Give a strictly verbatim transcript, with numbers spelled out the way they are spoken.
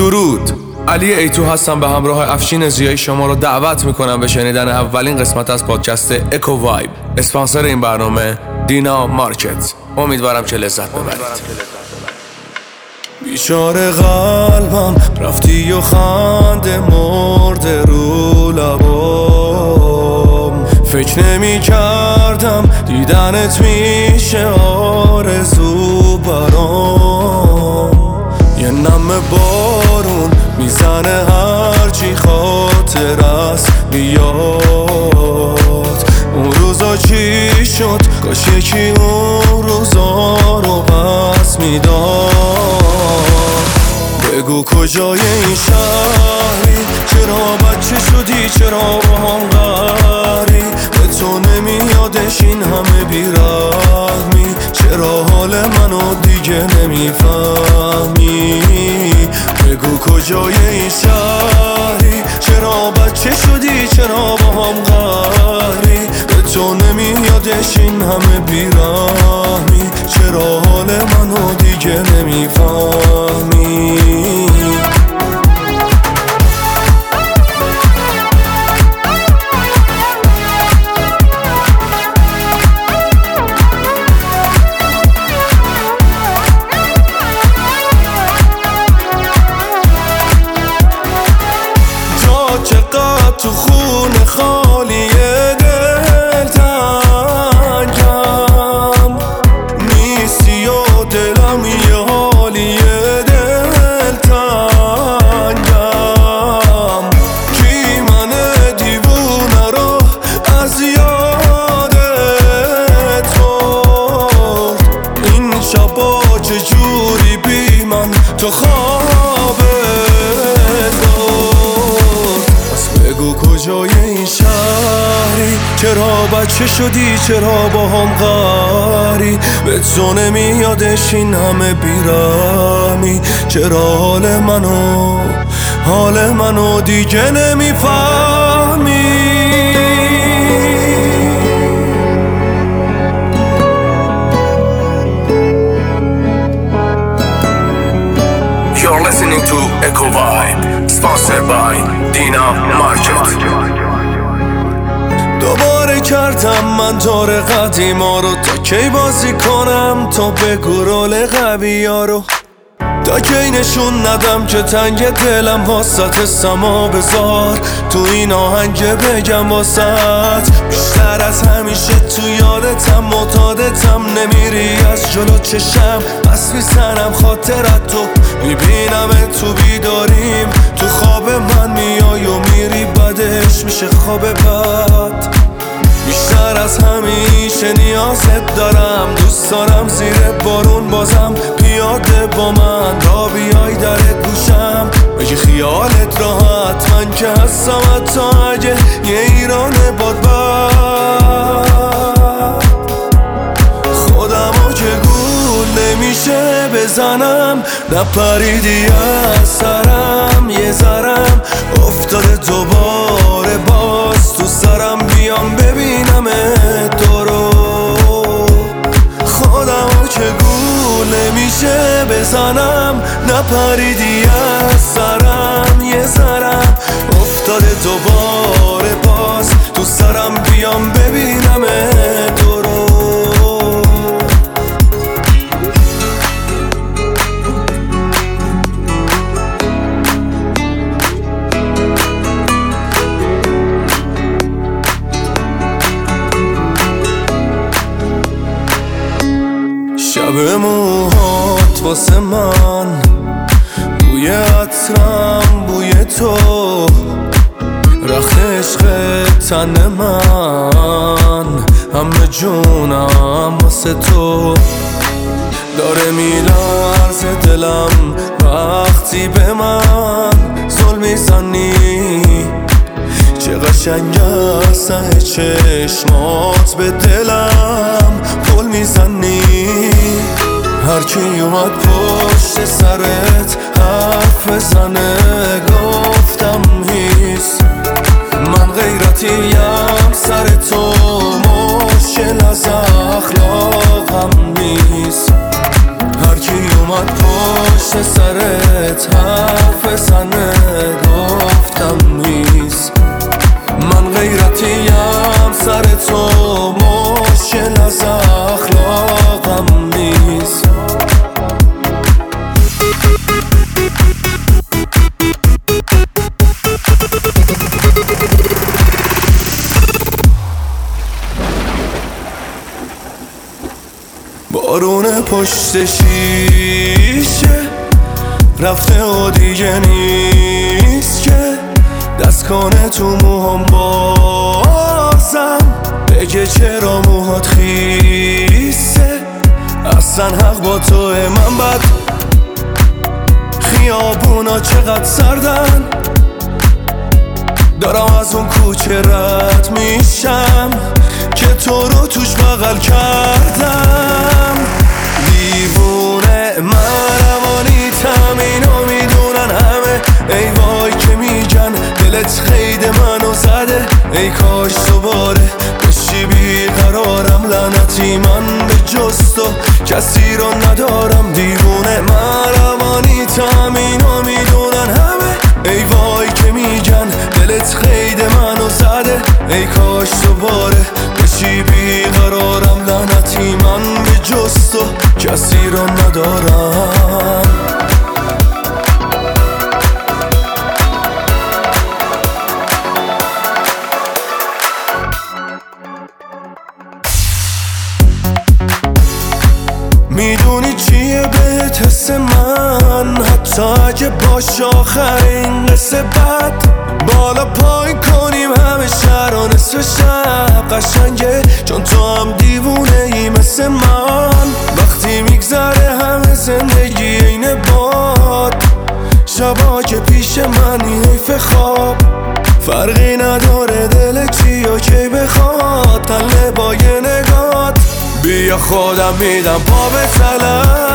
درود، علی ایتو هستم. به همراه افشین زیایی شما رو دعوت میکنم به شنیدن اولین قسمت از پادکست اکو وایب. اسپانسر این برنامه دینا مارکت. امیدوارم که لذت ببرید. بیچاره قلبم رفتی و خنده مرده رو لبام، فکر نمی کردم دیدنت میشه آرزو برام. یه نم بارون میزنه هرچی خاطر است بیاد. اون روزا چی شد؟ کاش یکی اون روزا رو پس میداد. بگو کجای این شهری؟ چرا بچه شدی؟ چرا با هم قهری؟ به تو نمیادش این همه بیرحمی؟ چرا حال منو دیگه نمیفهمی؟ بگو کجای این شهری؟ چرا بچه شدی؟ چرا با هم قهری؟ به تو نمیادش این همه بیرحمی؟ چرا حال منو دیگه نمیفهمی؟ چقدر تو خونه خالی دل تنگم نیستی و دلم یه حالی دل تنگم. کی من دیوونه رو از یادت برد؟ این شبا چجوری بی من تو خوابت بگو کجای این شهری؟ چرا بچه شدی؟ چرا با هم قهری؟ به تو نمیادش این همه بیرحمی؟ چرا حال منو حال منو دیگه نمیفهمی؟ You're listening to Echo Vibe, sponsored by دینا مارکت. دوباره کردم من دور قدیما رو، تا کی بازی کنم؟ تا بگو رول قوی ها رو، تا کی نشون ندم که تنگ دلم واسط سما بذار تو این آهنگ بگم واسط. بیشتر از همیشه تو یادتم معتادتم، نمیری از جلو چشم، بس میزنم خاطرت تو، میبینم تو بیداریم، تو خواب من میای و میری، بدش میشه خواب بد. بیشتر از همیشه نیازت دارم، دوست دارم زیر بارون بازم پیاده با من را بیای در گوشم، بگی خیالت راحت من که هستم، حتی اگه یه ایران باد بد. خودمو که گول نمیشه بزنم، نپریدی از سرم، یه ذرم افتاده دوباره باز تو سرم، بیام ببینم تو رو. خودمو که گول نمیشه بزنم، نپریدی از سرم، یه ذرم افتاده دوباره باز تو سرم، بیام ببینم تو رو. شب موهات واسه من بوی عطرم، بوی تو رخت عشق تن من، همه جونم واسه تو. داره میلرزه دلم وقتی به من زل میزنی، چه قشنگ است ته چشمات به دلم پل میزنی. هرکی اومد پشت سرت حرف بزنه گفتم هیس، من غیرتیم سر تو مشکل از اخلاقم نیست. هرکی اومد پشت پشت سرت حرف سنه گفتم نیست. من غیرتیم سر تو مشکل از اخلاقم نیست. بارون پشت شیشه رفته و دیگه نیست که دست کنه تو موهام بازم بگه چرا موهات خیسه. اصلا حق با توه، من بد خیابونا چقدر سردن، دارم از اون کوچه رد میشم که تو رو توش بغل کردم. دیوونه من روانیتم، اینو میدونن همه. ای وای که میگن دلت خیده منو زده. ای کاش دوباره بشی بیقرارم، لعنتی من به جز تو کسی رو ندارم. دیوونه من روانیتم، اینو میدونن همه. ای وای که میگن دلت خیده منو زده. ای کاش دوباره بشی بیقرارم، لعنتی من به جز تو کسی رو ندارم. میدونی چیه بهت حس من، حتی اگه باش آخرین قصه بد. بالا پایین کنیم همه شهر و نصف شب قشنگه، چون تو هم دیوونه ای مثل من. وقتی میگذره همه زندگی این باد، شبا که پیش منی حیف خواب. فرقی نداره دل چی و کی بخواد، تله با یه نگات. بیا خودم میدم پا به فلک،